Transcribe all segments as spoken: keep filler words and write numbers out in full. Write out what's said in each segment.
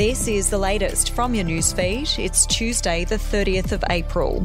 This is the latest from your newsfeed. It's Tuesday, the thirtieth of April.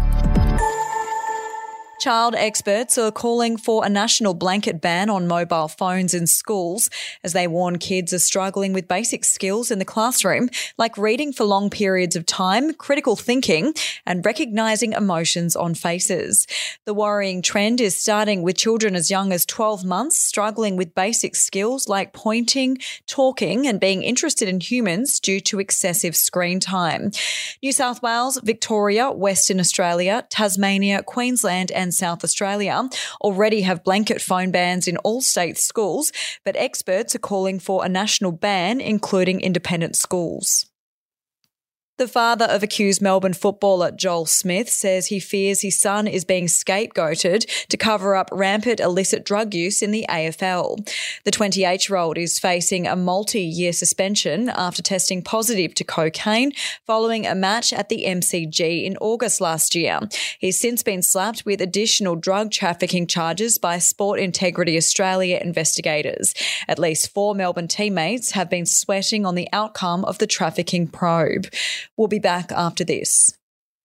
Child experts are calling for a national blanket ban on mobile phones in schools as they warn kids are struggling with basic skills in the classroom, like reading for long periods of time, critical thinking, and recognising emotions on faces. The worrying trend is starting with children as young as twelve months struggling with basic skills like pointing, talking, and being interested in humans due to excessive screen time. New South Wales, Victoria, Western Australia, Tasmania, Queensland, and South Australia already have blanket phone bans in all state schools, but experts are calling for a national ban, including independent schools. The father of accused Melbourne footballer Joel Smith says he fears his son is being scapegoated to cover up rampant illicit drug use in the A F L. The twenty-eight-year-old is facing a multi-year suspension after testing positive to cocaine following a match at the M C G in August last year. He's since been slapped with additional drug trafficking charges by Sport Integrity Australia investigators. At least four Melbourne teammates have been sweating on the outcome of the trafficking probe. We'll be back after this.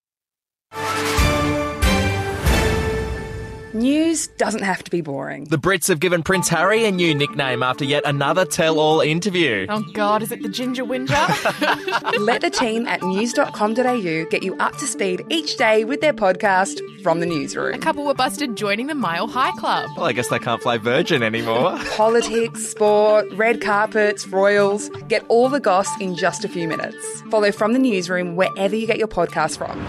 News doesn't have to be boring. The Brits have given Prince Harry a new nickname after yet another tell-all interview. Oh God, is it the Ginger Whinger? Let the team at news dot com dot a u get you up to speed each day with their podcast, From the Newsroom. A couple were busted joining the Mile High Club. Well, I guess they can't fly Virgin anymore. Politics, sport, red carpets, royals. Get all the goss in just a few minutes. Follow From the Newsroom wherever you get your podcast from.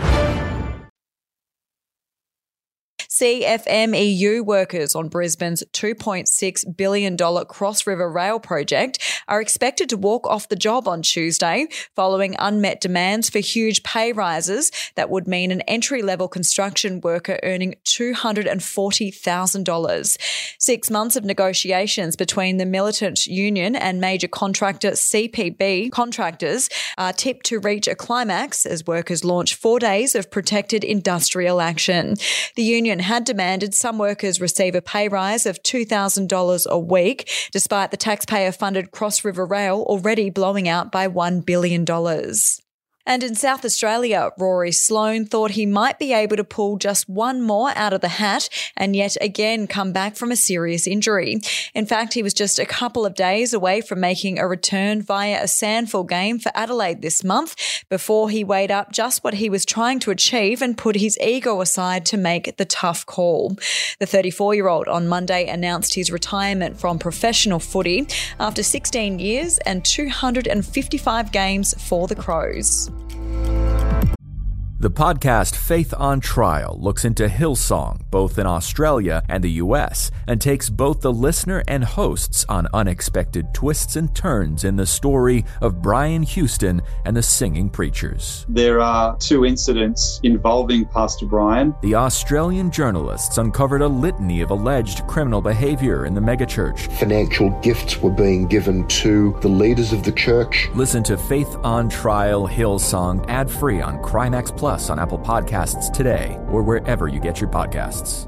C F M E U workers on Brisbane's two point six billion dollars Cross River Rail project are expected to walk off the job on Tuesday following unmet demands for huge pay rises that would mean an entry-level construction worker earning two hundred forty thousand dollars. Six months of negotiations between the militant union and major contractor C P B contractors are tipped to reach a climax as workers launch four days of protected industrial action. The union had demanded some workers receive a pay rise of two thousand dollars a week, despite the taxpayer-funded Cross River Rail already blowing out by one billion dollars. And in South Australia, Rory Sloane thought he might be able to pull just one more out of the hat and yet again come back from a serious injury. In fact, he was just a couple of days away from making a return via a Sandful game for Adelaide this month before he weighed up just what he was trying to achieve and put his ego aside to make the tough call. The thirty-four-year-old on Monday announced his retirement from professional footy after sixteen years and two hundred fifty-five games for the Crows. The podcast Faith on Trial looks into Hillsong, both in Australia and the U S, and takes both the listener and hosts on unexpected twists and turns in the story of Brian Houston and the Singing Preachers. There are two incidents involving Pastor Brian. The Australian journalists uncovered a litany of alleged criminal behaviour in the megachurch. Financial gifts were being given to the leaders of the church. Listen to Faith on Trial Hillsong ad-free on Crimex Plus on Apple Podcasts today or wherever you get your podcasts.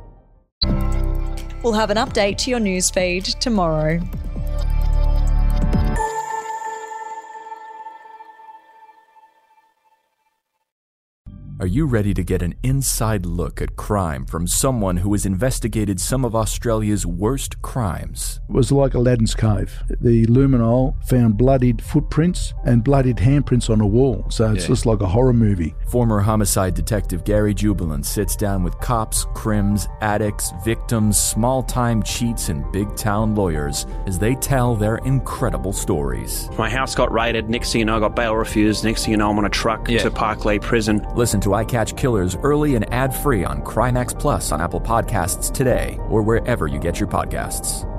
We'll have an update to your newsfeed tomorrow. Are you ready to get an inside look at crime from someone who has investigated some of Australia's worst crimes? It was like Aladdin's Cave. The luminol found bloodied footprints and bloodied handprints on a wall, so it's yeah. just like a horror movie. Former homicide detective Gary Jubilant sits down with cops, crims, addicts, victims, small-time cheats, and big-town lawyers as they tell their incredible stories. My house got raided. Next thing you know, I got bail refused. Next thing you know, I'm on a truck yeah. to Parklea Prison. Listen to I Catch Killers early and ad-free on Crimex Plus on Apple Podcasts today or wherever you get your podcasts.